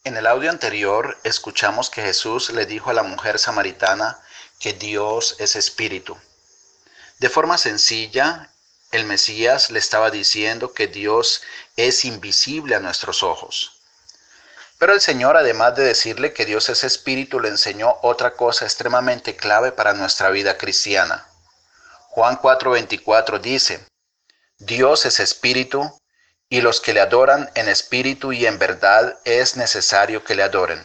En el audio anterior escuchamos que Jesús le dijo a la mujer samaritana que Dios es espíritu. De forma sencilla, el Mesías le estaba diciendo que Dios es invisible a nuestros ojos. Pero el Señor, además de decirle que Dios es espíritu, le enseñó otra cosa extremadamente clave para nuestra vida cristiana. Juan 4:24 dice: Dios es espíritu, y los que le adoran en espíritu y en verdad es necesario que le adoren.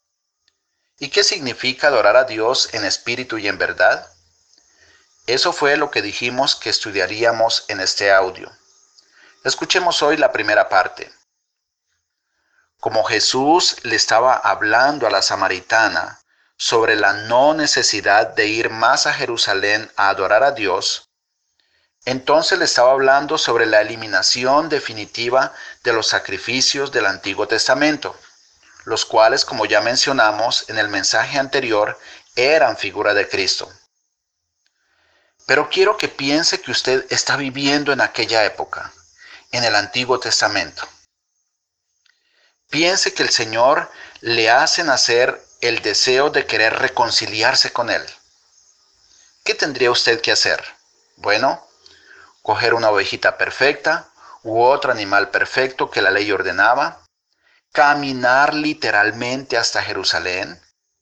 ¿Y qué significa adorar a Dios en espíritu y en verdad? Eso fue lo que dijimos que estudiaríamos en este audio. Escuchemos hoy la primera parte. Como Jesús le estaba hablando a la samaritana sobre la no necesidad de ir más a Jerusalén a adorar a Dios, entonces le estaba hablando sobre la eliminación definitiva de los sacrificios del Antiguo Testamento, los cuales, como ya mencionamos en el mensaje anterior, eran figura de Cristo. Pero quiero que piense que usted está viviendo en aquella época, en el Antiguo Testamento. Piense que el Señor le hace nacer el deseo de querer reconciliarse con Él. ¿Qué tendría usted que hacer? Bueno, coger una ovejita perfecta u otro animal perfecto que la ley ordenaba, caminar literalmente hasta Jerusalén,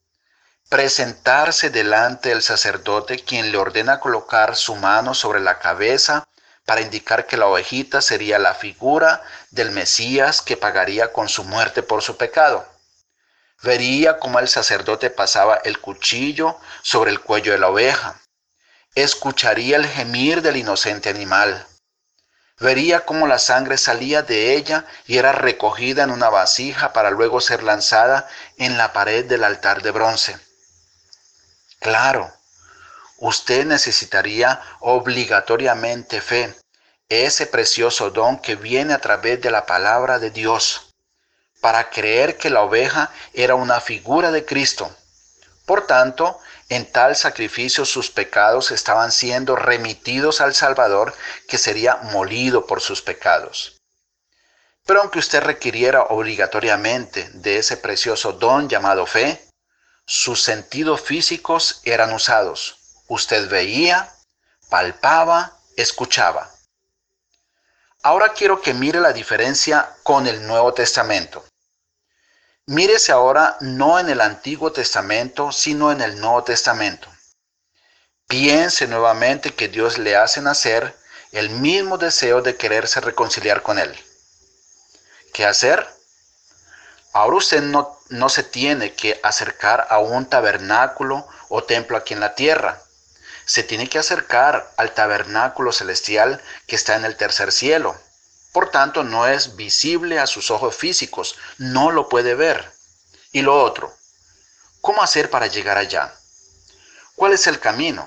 presentarse delante del sacerdote, quien le ordena colocar su mano sobre la cabeza para indicar que la ovejita sería la figura del Mesías que pagaría con su muerte por su pecado. Vería cómo el sacerdote pasaba el cuchillo sobre el cuello de la oveja. Escucharía el gemir del inocente animal. Vería cómo la sangre salía de ella y era recogida en una vasija para luego ser lanzada en la pared del altar de bronce. Claro, usted necesitaría obligatoriamente fe, ese precioso don que viene a través de la palabra de Dios, para creer que la oveja era una figura de Cristo. Por tanto, en tal sacrificio sus pecados estaban siendo remitidos al Salvador, que sería molido por sus pecados. Pero aunque usted requiriera obligatoriamente de ese precioso don llamado fe, sus sentidos físicos eran usados. Usted veía, palpaba, escuchaba. Ahora quiero que mire la diferencia con el Nuevo Testamento. Mírese ahora no en el Antiguo Testamento, sino en el Nuevo Testamento. Piense nuevamente que Dios le hace nacer el mismo deseo de quererse reconciliar con Él. ¿Qué hacer? Ahora usted no se tiene que acercar a un tabernáculo o templo aquí en la tierra. Se tiene que acercar al tabernáculo celestial que está en el tercer cielo. Por tanto, no es visible a sus ojos físicos, no lo puede ver. Y lo otro, ¿cómo hacer para llegar allá? ¿Cuál es el camino?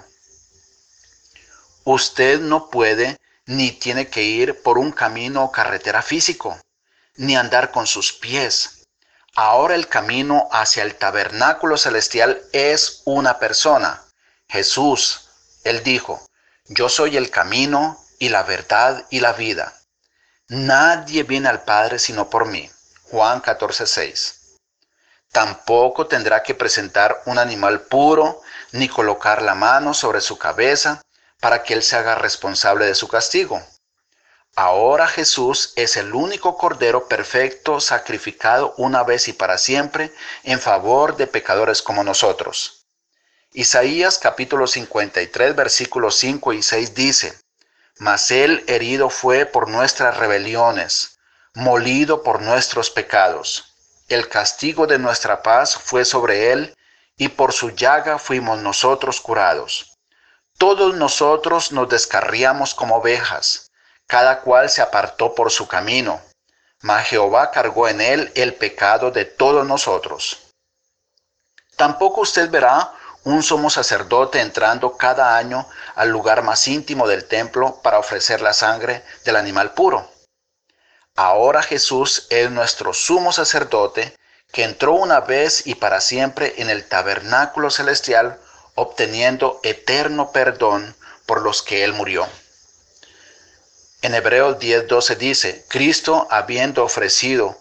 Usted no puede ni tiene que ir por un camino o carretera físico, ni andar con sus pies. Ahora el camino hacia el tabernáculo celestial es una persona, Jesús. Él dijo: yo soy el camino y la verdad y la vida. Nadie viene al Padre sino por mí. Juan 14:6. Tampoco tendrá que presentar un animal puro, ni colocar la mano sobre su cabeza para que Él se haga responsable de su castigo. Ahora Jesús es el único Cordero perfecto sacrificado una vez y para siempre en favor de pecadores como nosotros. Isaías capítulo 53 versículos 5 y 6 dice: mas Él herido fue por nuestras rebeliones, molido por nuestros pecados. El castigo de nuestra paz fue sobre Él, y por su llaga fuimos nosotros curados. Todos nosotros nos descarriamos como ovejas, cada cual se apartó por su camino, mas Jehová cargó en Él el pecado de todos nosotros. Tampoco usted verá un sumo sacerdote entrando cada año al lugar más íntimo del templo para ofrecer la sangre del animal puro. Ahora Jesús es nuestro sumo sacerdote que entró una vez y para siempre en el tabernáculo celestial, obteniendo eterno perdón por los que Él murió. En Hebreos 10:12 dice: Cristo, habiendo ofrecido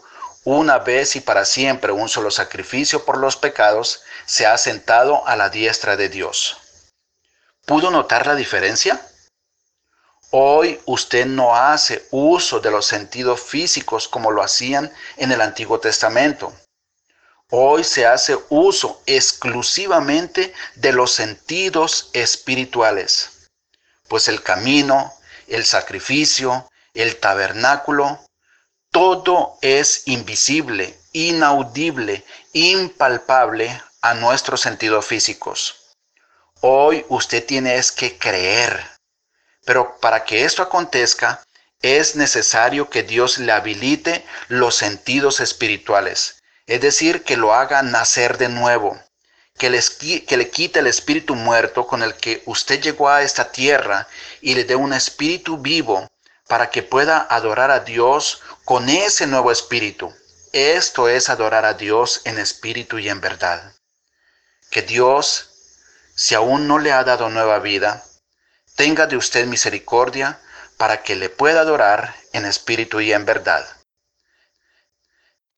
una vez y para siempre un solo sacrificio por los pecados, se ha sentado a la diestra de Dios. ¿Pudo notar la diferencia? Hoy usted no hace uso de los sentidos físicos como lo hacían en el Antiguo Testamento. Hoy se hace uso exclusivamente de los sentidos espirituales, pues el camino, el sacrificio, el tabernáculo, todo es invisible, inaudible, impalpable a nuestros sentidos físicos. Hoy usted tiene que creer, pero para que esto acontezca, es necesario que Dios le habilite los sentidos espirituales, es decir, que lo haga nacer de nuevo, que le quite el espíritu muerto con el que usted llegó a esta tierra y le dé un espíritu vivo para que pueda adorar a Dios con ese nuevo espíritu. Esto es adorar a Dios en espíritu y en verdad. Que Dios, si aún no le ha dado nueva vida, tenga de usted misericordia para que le pueda adorar en espíritu y en verdad.